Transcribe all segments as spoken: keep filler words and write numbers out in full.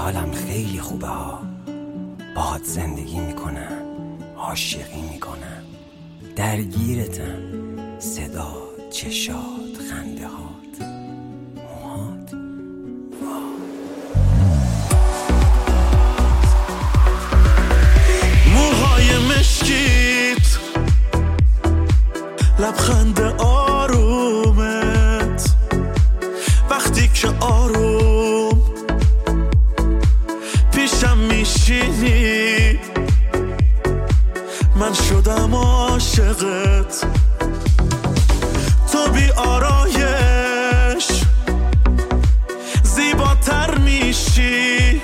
حالم خیلی خوبه ها. باهات زندگی میکنم، عاشقی میکنم، درگیرتم. صدا، چشات، خنده هات، موهات. موهای مشکیت، لبخند آرومت، وقتی که آروم پیشم میشینی من شدم عاشقت. تو بی آرایش زیباتر میشی،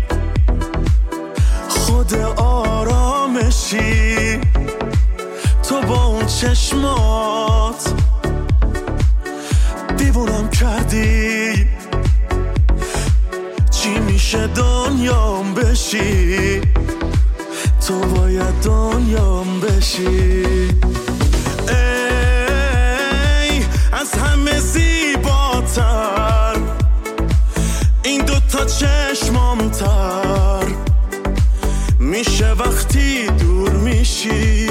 خود آرامشی. تو با اون چشمات دیوونم کردی. چی میشه دنیام بشی، تو باید دنیام بشی. ای از همه زیباتر، این دوتا چشمامتر میشه وقتی دور میشی.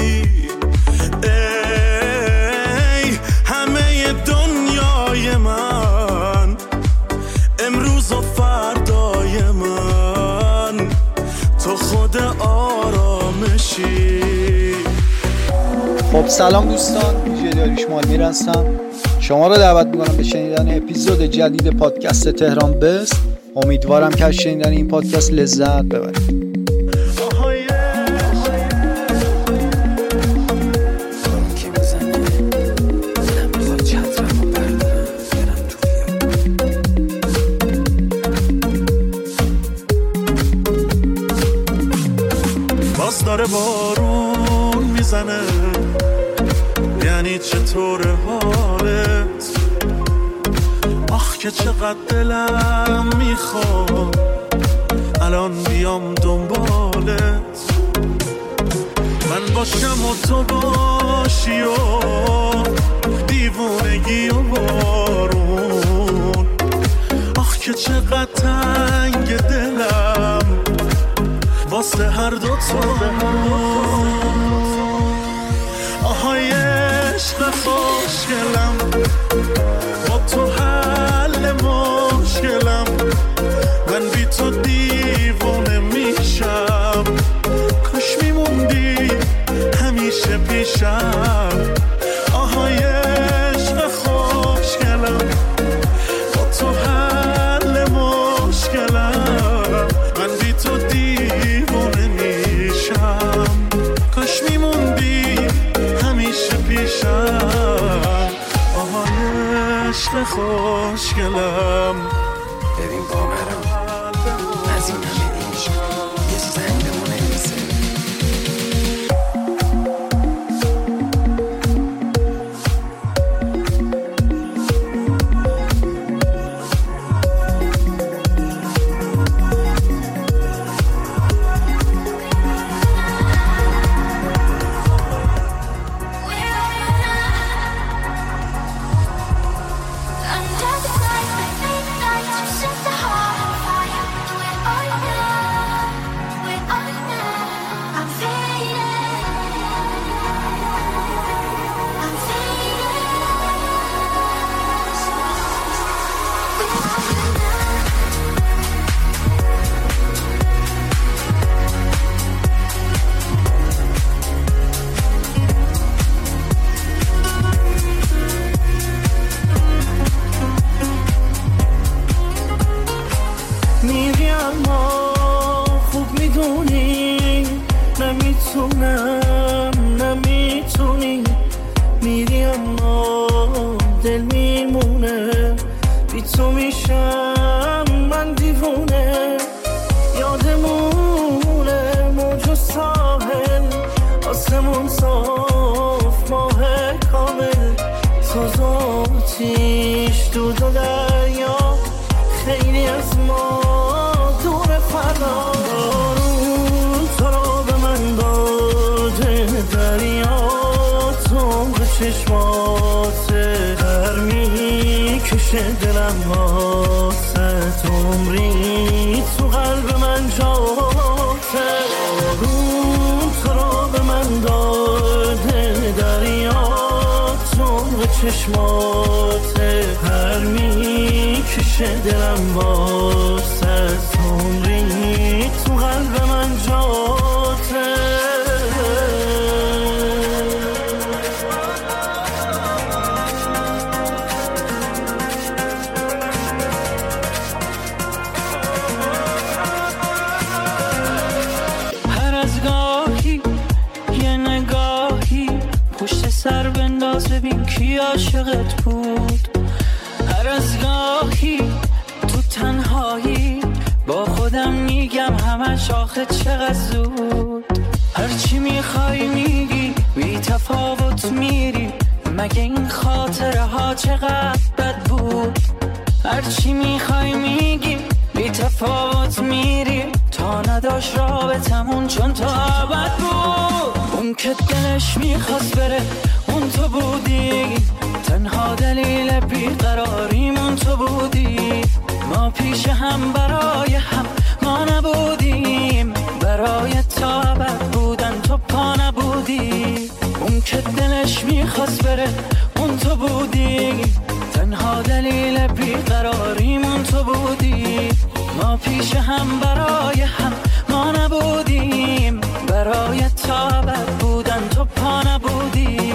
ای همه دنیای من، امروز و فردای من، تو خود آرامشی. خب سلام دوستان، ویژه داریوش مالمیر هستم. شما رو دعوت میکنم به شنیدن اپیزود جدید پادکست تهران بست. امیدوارم که از شنیدن این پادکست لذت ببرید. داره بارون میزنه، یعنی چطور حالت؟ آخ که چقدر دلم میخواد الان بیام دنبالت. من باشم و تو باشی و دیوونگی و بارون. آخ که چقدر تنگ دلم واسه هر دو تا. آهای عشق خوشگلم، با تو حل مشکلم. من بی تو دیوونه میشم، کاش میموندی همیشه پیشم. آهای عشق خوشگلم، با تو حل مشکلم. من بی تو دیوونه میشم، کاش میموندی همیشه پیشم. آهای عشق خوشگلم. ببین باورم از این همه عشق یه زنگ بمونه نیسته. نمیتونم نمیتونی میری اما دل میمونه. بی تو میشم من دیوونه. یادمونه موج و ساحل، آسمون صاف، ماه کامل، ساز و آتیش، دود و دریا، خیلی از ما دور فردا. چشمات در میکشه دلم واسه عمری تو قلب چشمات پر میکشه دلم واسه از عمری تو قلب من جاته. هر از گاهی یه نگاهی پشت سر بنداز ببین کی عاشقت بود. هر از گاهی تو تنهایی با خودم میگم همش آخه چقدر زود. هرچی میخوای میگی بی تفاوت میری، مگه این خاطره ها چقدر بد بود. هرچی میخوای میگی بی تفاوت میری، تا نداشت رابطمون چون تا ابد بود. اون که دلش میخواست بره اون تو بودی، تنها دلیل بیقراریمون تو بودی. ما پیش هم برای هم ما نبودیم، برای تا ابد بودن تو پا نبودی. اون که دلش میخواست بره اون تو بودی، تنها دلیل بیقراریمون تو بودی. ما پیش هم برای هم ما نبودیم، برای تا ابد بودن تو پا نبودی.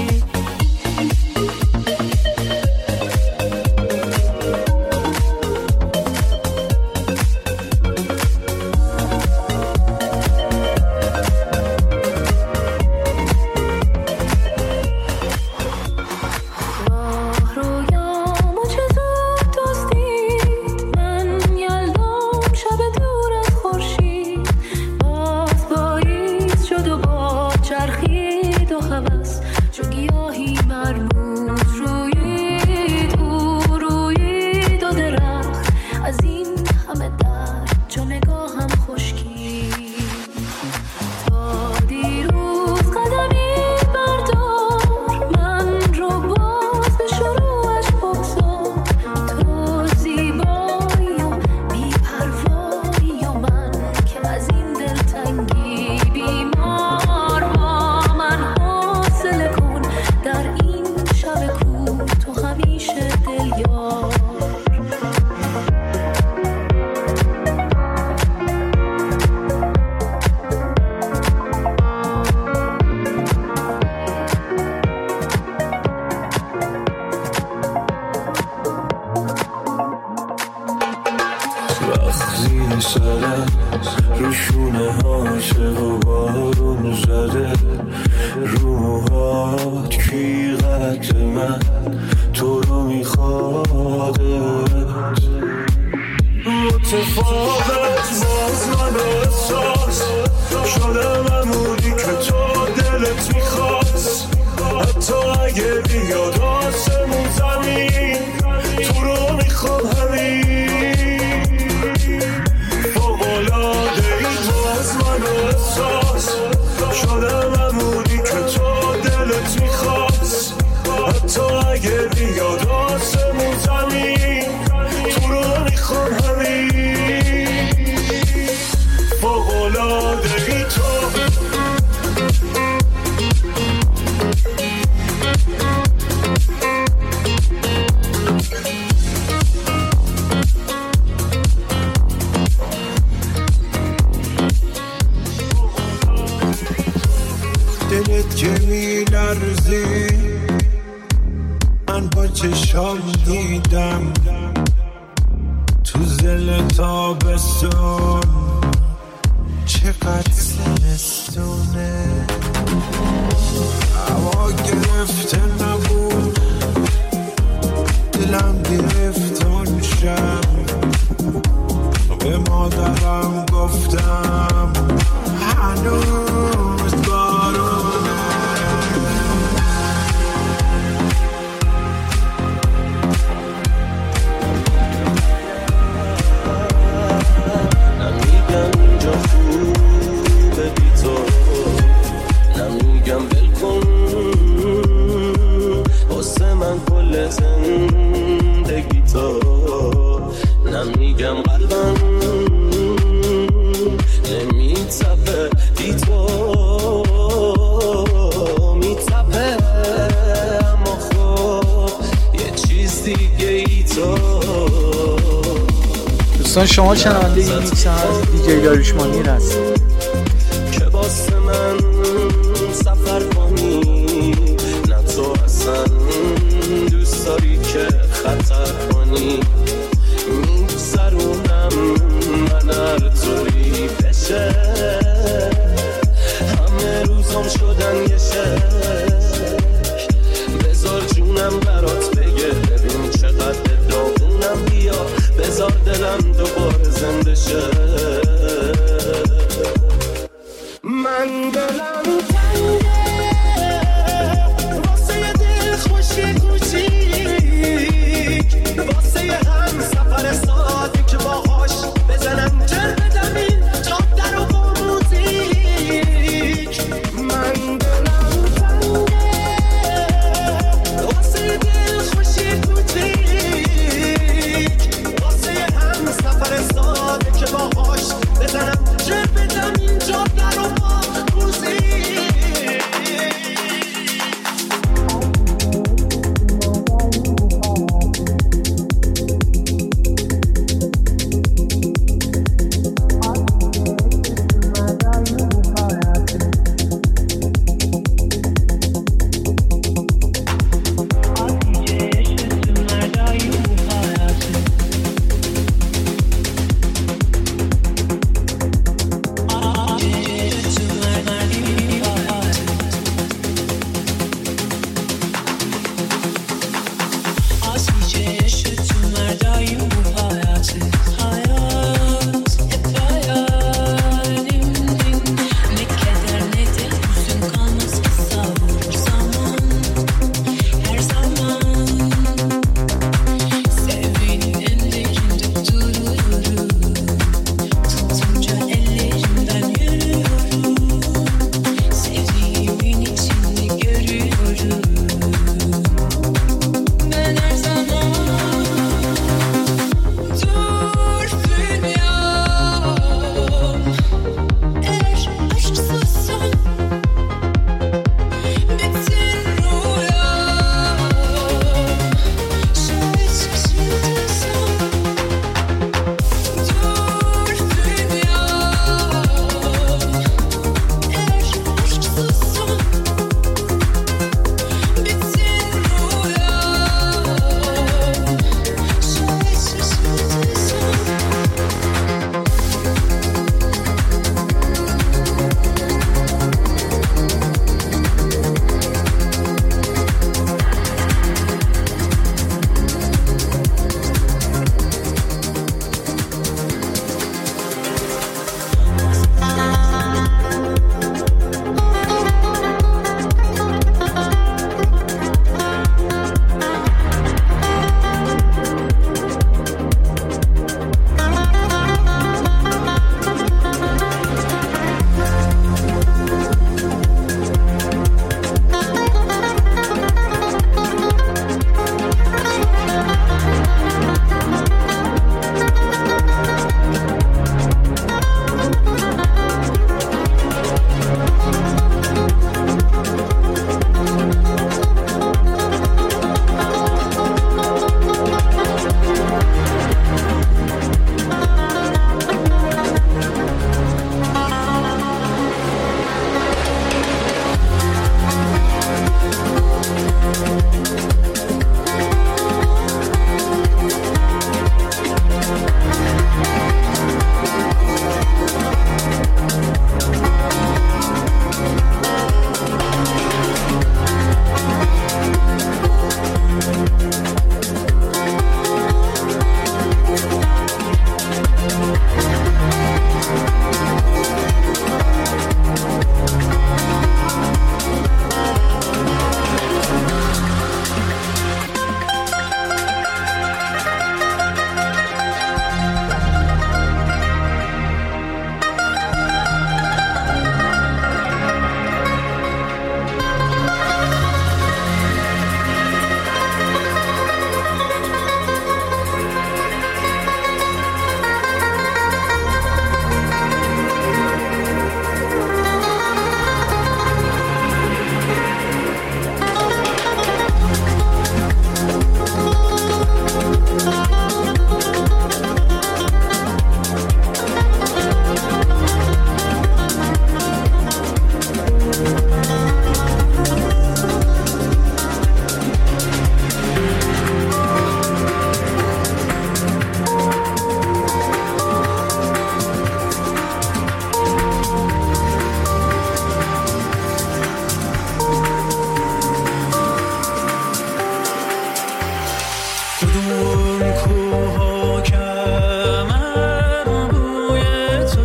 دلت که می لرزی من با چشام دیدم تو زل تابستون چقدر زمستونه. هوا گرفته نبود دلم گرفت اون شب، به مادرم گفتم هنوز بارونه. نمیگم اینجا خوبه بی تو، نمیگم بلکن واسه من کل زندگی تو، نمیگم قلبم نمیتپه بی تو. دوستان شما شنونده این میکس از دیجی داریوش مانیر هست که واسه من سفر کنی، نه تو اصلا دوست داری که خطر کنی. میگذرونم من هر طوری بشه، همه روزم شدن یه شک. بذار جونم برات بگه، ببین چقدر داغونم، بیا بذار دلم دوباره زنده شه.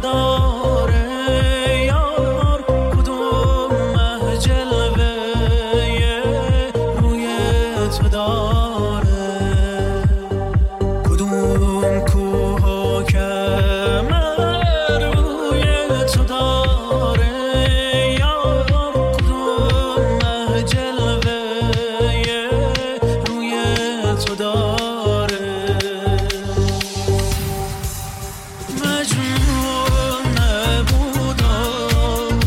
داره یار، کدوم مه جلوه روی تو داره، کدوم کوه و کمر روی تو داره یار، کدوم مه جلوه روی تو داره. مجنون نبودم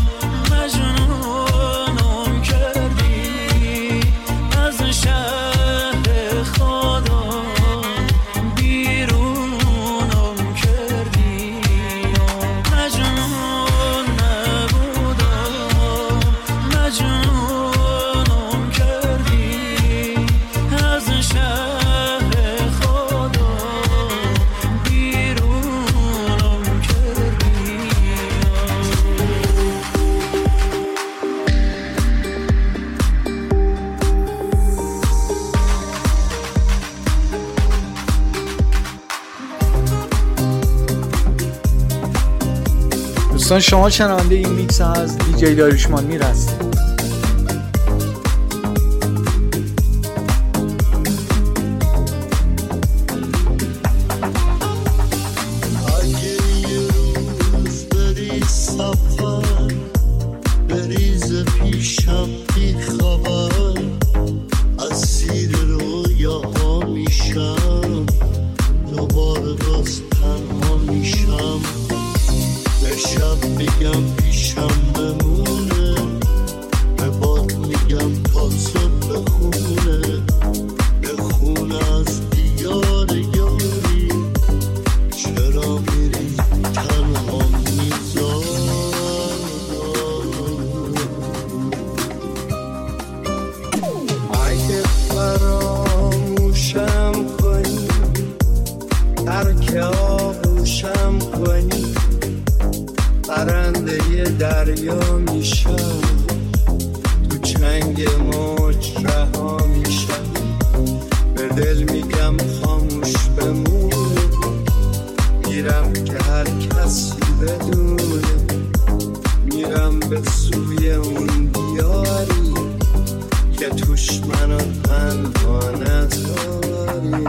مجنونم کردی، از شهر خودم بیرونم کردی. مجنون نبودم مجنونم کردی، از شهر خودم بیرونم کردی. دوستان شما شنونده این میکس از دیجی داریوش میر هستید. اگه یه روز بری سفر بریز پیشم بی خبر، اسیر رویاها میشم دوباره باز تنها میشم. به شب میگم پیشم بمونه، به باد میگم تا صبح بخونه، بخونه از دیار یاری. چرا میری تنها میذاری؟ اگه فراموشم کنی، ترک آغوشم کنی، پرنده ی دریا میشم، تو چنگ موج رها میشم. به دل میگم خاموش بمونه، میرم که هر کسی بدونه، میرم به سوی اون دیاری که توش منو تنها نذاری.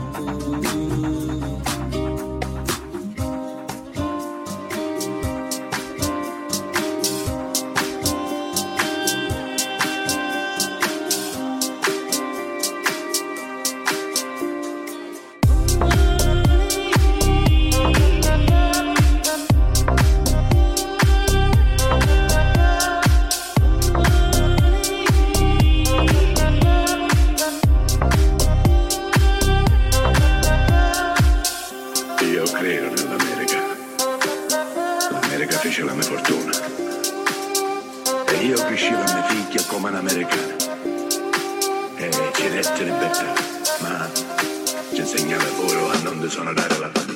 Io credo nell'America. L'America fece la mia fortuna. E io cresci la mia figlia come un'americana. E ci dette libertà, ma ci insegna lavoro a non disonorare la famiglia.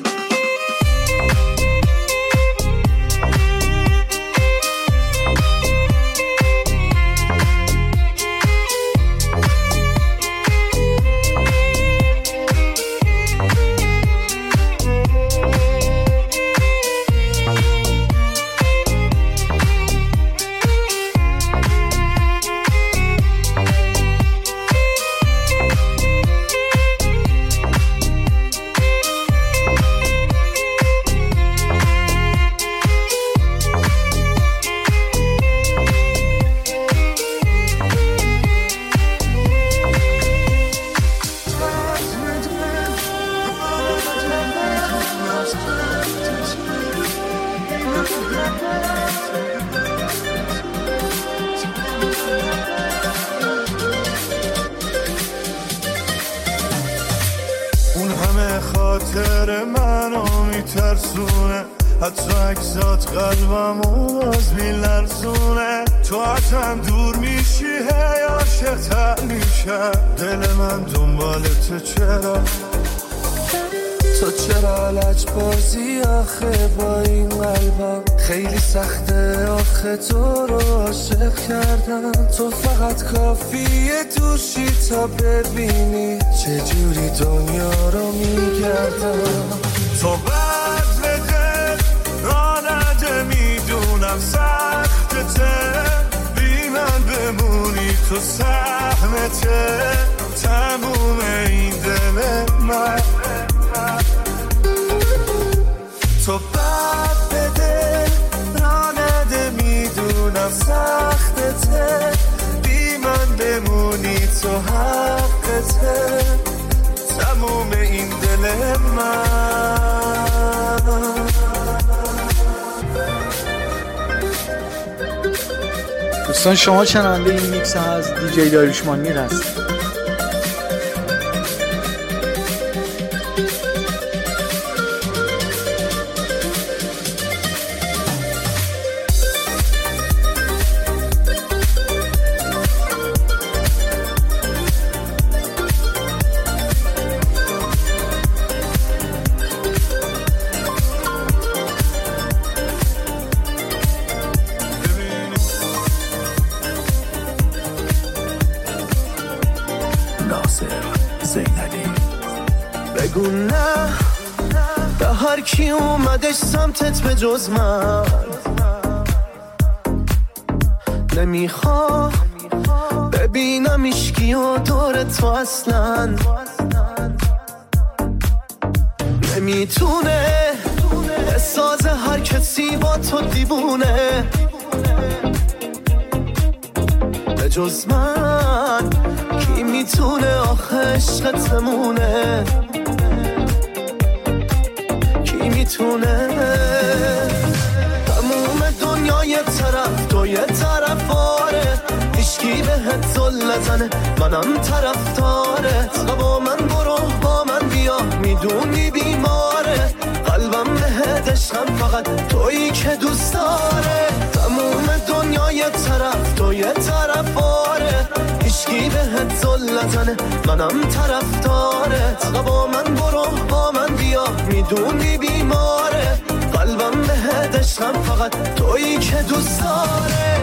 اون همه خاطر منو میترسونه، حتی اکسات قلبمو باز میلرزونه. تو ازم دور میشی هی عاشق‌تر میشم، دل من دنبالت چرا؟ تو چرا لجبازی آخه با این قلبم؟ خیلی سخته آخه تو رو عاشق کردم. تو فقط کافیه دوشی تا ببینی چجوری دنیا رو میگردم. تو بد به دل راه تو سهمته تموم این دل من، تو بد به دل را نده میدونم سختته، بی من بمونی تو حقته تموم این دل من. دوستان شما شنونده این میکس از دیجی داریوش مانیر هست. بگو نه به هر کی اومدش سمتت به جز من، نمیخوام ببینم ایشکی و دور تو اصلا، نمیتونه بسازه هر کسی با تو دیوونه به جز من، کی میتونه آخه عشقت بمونه، کی میتونه تموم دنیا یه طرف تو یه طرف آره، هیچکی بهت زل نزنه منم طرف دارت، با من برو با من بیا میدونی بیماره، قلبم بهت عشقم فقط تویی که دوست داره، تموم دنیا یه طرف تو یه طرف آره، هیچکی بهت زل نزنه منم طرف دارت، با من برو با من بیا میدونی بیماره، قلبم بهت عشقم فقط تویی که دوست داره.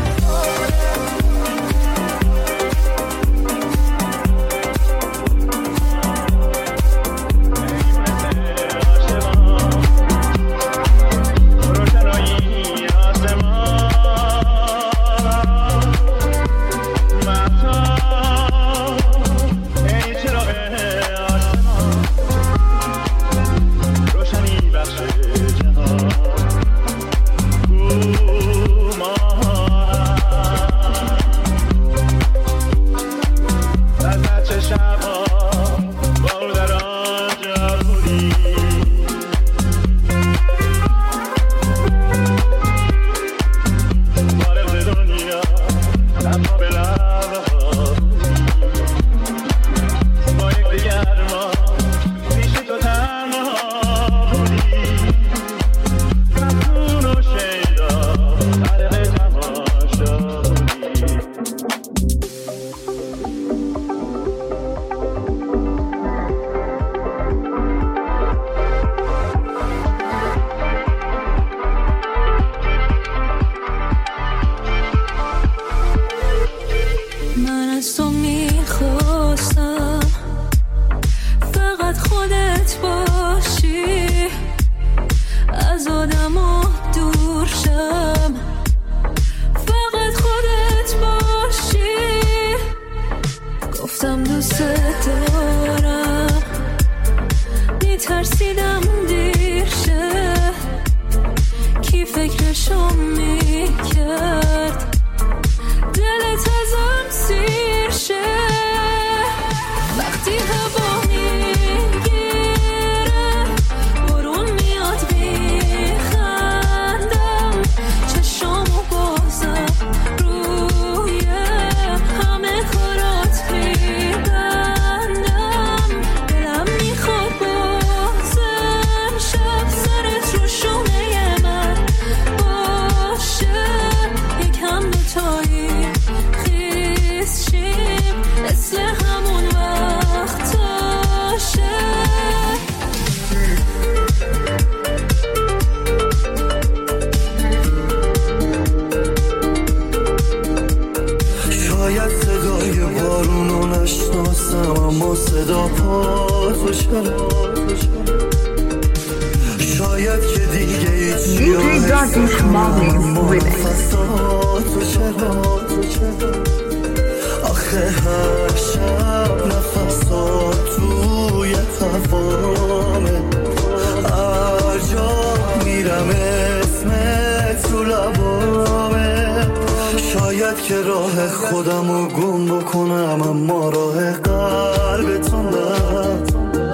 هر شب نفسات توی هوامه، هر جا میرم اسمت تو لبامه. شاید که راه خودمو گم بکنم اما راه قلبتون نه.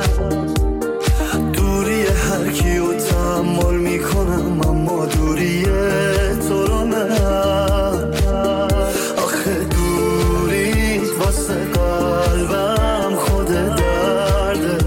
دوری هر کیو تحمل میکنم اما دوری تو رو نه. آخه دوریت واسه قلبم خود درده،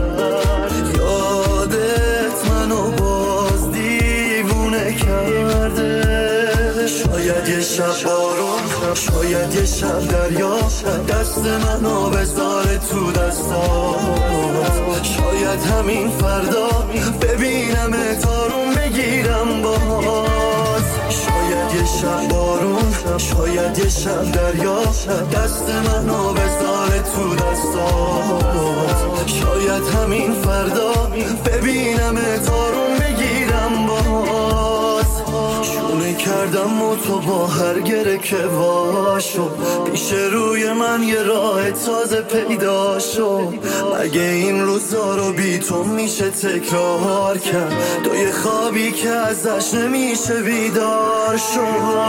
یادت منو باز دیوونه کرده. شاید یه شب بارون، شاید یه شب دریا، دست منو بذاره تو دستات. شاید همین فردا ببینم تارون بگیرم باز. شاید یه شب بارون، شاید یه شب دریا، دست منو بذاره تو دستات. شاید همین فردا ببینم تارون بگیرم باز. شونه کردم و تو با هر گره که واشو، پیش روی من یه راه تازه پیدا شو. مگه این روزا رو بی تو میشه تکرار کرد؟ تو یه خوابی که ازش نمیشه بیدار شو.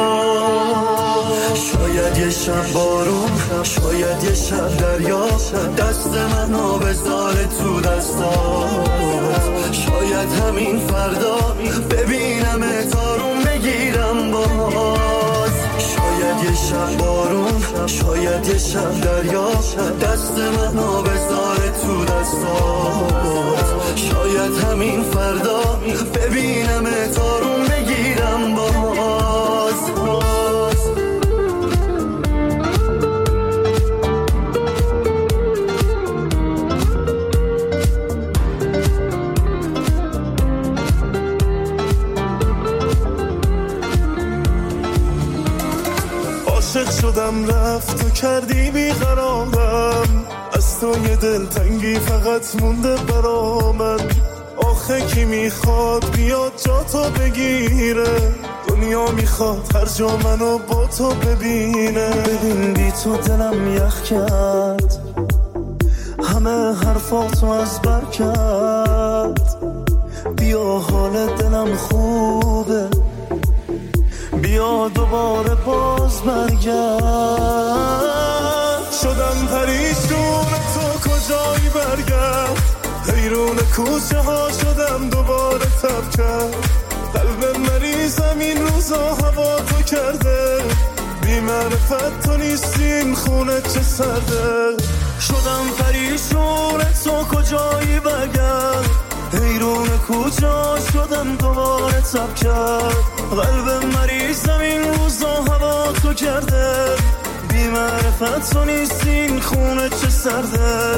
شاید یه شب بارون، شاید یه شب دریا، دست منو بذاره تو دستات. شاید همین فردا ببینم تارون بگیرم باز. شاید یه شب بارون، شاید یه شب دریا، دست منو بذاره تو دستات. شاید همین فردا ببینم تارون بگیرم باز. عاشق شدم رفت تو کردی بیقرارم، از تو یه دلتنگی فقط مونده برامن. آخه کی میخواد بیاد جا تو بگیره؟ دنیا میخواد هر جا منو با تو ببینه. ببین بی تو دلم یخ کرد، همه حرفاتو از بر کرد. بیا حال دلم خوبه، بیا دوباره باز برگرد. شدم پریشون تو کجایی برگرد، حیرون کوچه ها شدم دوباره تب کرد. قلب مریضم این روزا هوا تو کرده، بی معرفت تو نیستین خونه چه سرده. شدم پریشون تو کجایی برگرد، حیرون کوچه ها شدم دوباره تب کرد. قلب مریضم این روزا هوا تو کرده، بی معرفت تو نیستین خونه چه سرده.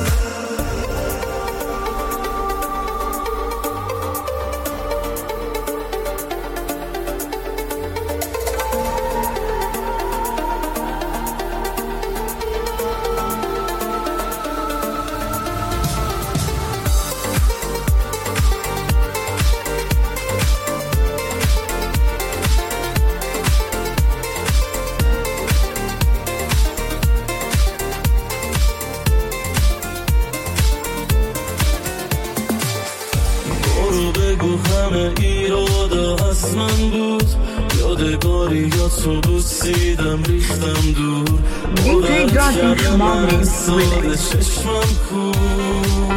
تو بوسیدم ریختم دور، دیجی جاکیش مامین سال چشمم کور.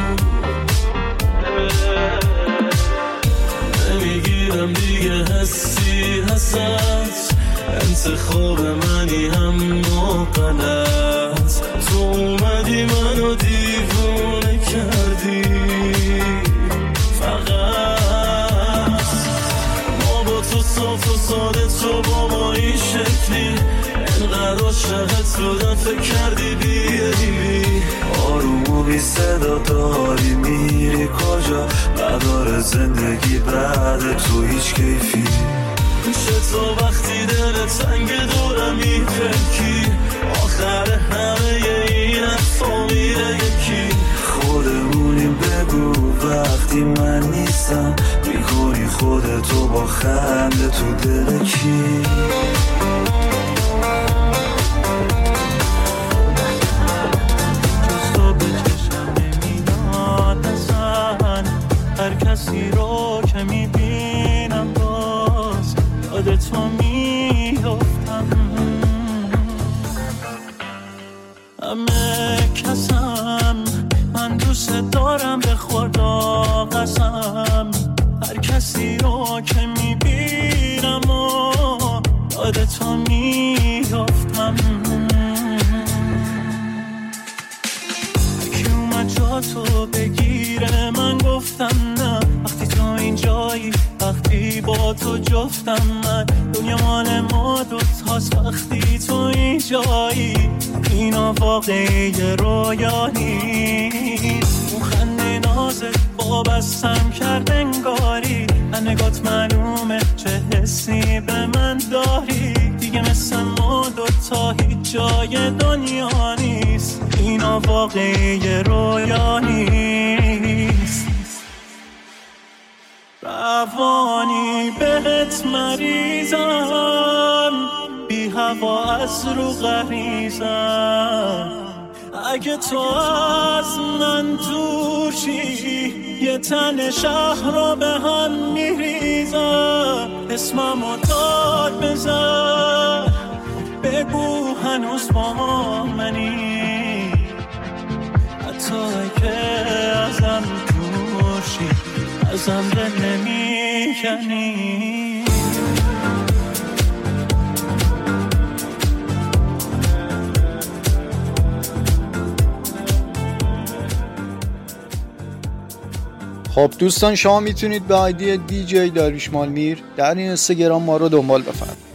نمیگیرم دیگه حسی حسد، انتخاب منی هم غلط. تو اومدی منو دیوونه کردی فقط. ما با تو صاف و ساده، تو با ما این شکلی. انقدر عاشقت بودم فکر کردی بیایی. آروم و بی صدا داری میری کجا؟ نداره زندگی بعد تو هیچ کیفی. چطور وقتی دل تنگ دورم میپکی، آخر همه این حرفا میره یکی. خودمونیم بگو وقتی من نیستم، میکنی خودتو با خنده تو دل کی؟ تو میافتم. همه کسم من دوست دارم به خدا قسم، هر کسی رو که میبینم و یاد تو میافتم. هرکی اومد جا تو بگیره من گفتم نه، وقتی تو اینجایی وقتی با تو جفتم من، دنیا مال ما دوتاست وقتی تو اینجایی، اینا واقعی رویا نیست. اون خنده نازت با بستم کرد انگاری، نگات معلومه چه حسی به من داری، دیگه مثل ما دوتا هیچ جای دنیا نیست، اینا واقعی رویا نیست. روانی بهت مریضم، بی هوا از رو غریزم، اگه تو از من دوشی یه تن شهر رو به هم میریزم. اسممو داد بزن بگو هنوز با منی، حتی اگه ازم دوشی ازم دل نمیکنی. خب دوستان، شما میتونید به آیدی دی جی داریوش مالمیر در این اینستاگرام ما رو دنبال بفرمایید.